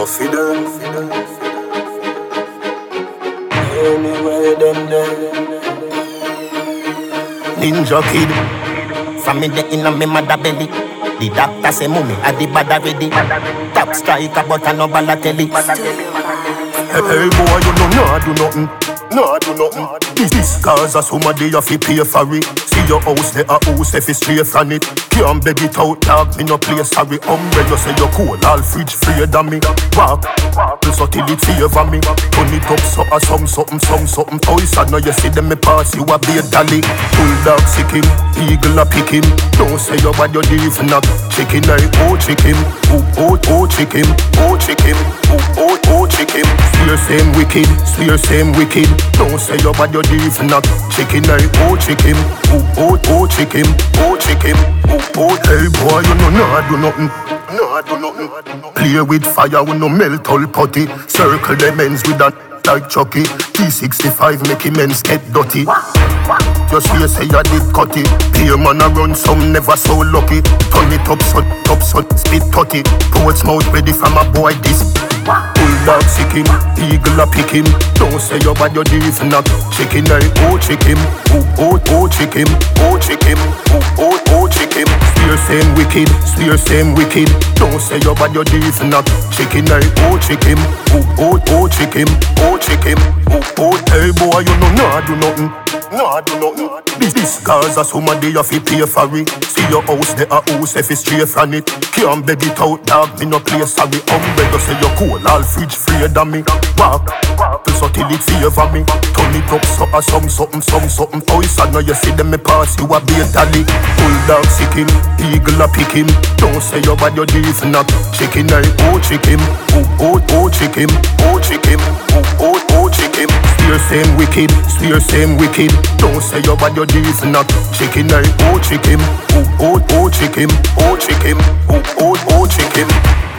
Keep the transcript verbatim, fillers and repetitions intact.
no feed them. Anyway, them there. Ninja kid, from me the inna me mother belly. The doctor say mummy a the bad already. Top striker but a no Balotelli. Hey, hey boy, you know nah do nothing, nah do nothing. This, this cause a somebody you fi pay for it. See your house there a house if it's straight from it. Can't beg it out, dog, me no play sorry. Umbrella say you cool, all fridge free than me. Walk, so till it favor me. Turn it up so a some something, some something. Toys and now you see them me pass, you a be a dolly. Bulldog sick him, eagle a pick him. Don't say you bad, you leave not. Chicken I oh chicken, oh oh oh chicken, oh chicken, oh oh oh chicken. Swear same wicked, swear same wicked. Don't say you bad, you leave not. Chicken I oh chicken, oh oh oh chicken, oh chicken, oh oh. Hey boy, you know nah do nothing, nah do nothing. Play with fire, we no melt all potty. Circle them ends with that like Chucky. T sixty-five make him ends get dirty. Just here say you did cut it. Peer man a run some never so lucky. Turn it up so, up so, spit tutty. Poets mouth ready from a boy this. Bulldog sick him, eagle a pick him. Don't say you bad, you leave not. Chicken I oh chicken, oh oh oh chicken, oh chicken, oh oh oh chicken. Swear same wicked, swear same wicked. Don't say you bad, you leave not. Chicken I oh chicken, oh oh oh chicken, oh chicken, oh oh. Hey boy, you know nah do nothing, nah do nothing. This this cause a somebody you fi pay for it. See your house there a house if it's straight from it. Can't beg it out, dog, me no play sorry. Umbrella say you cool, all fridge free than me. Walk, so till it favor me. Turn it up so a some something, some something. Toys and now you see them me pass, you a be a dolly. Bulldog sick him, eagle a pick him. Don't say you bad, you leave not. Chicken I oh chicken, oh oh oh chicken, oh chicken, oh oh oh chicken. Swear same wicked, swear same wicked. Don't say you bad, you leave not. Chicken I oh chicken, oh oh oh chicken, oh chicken, oh oh oh chicken.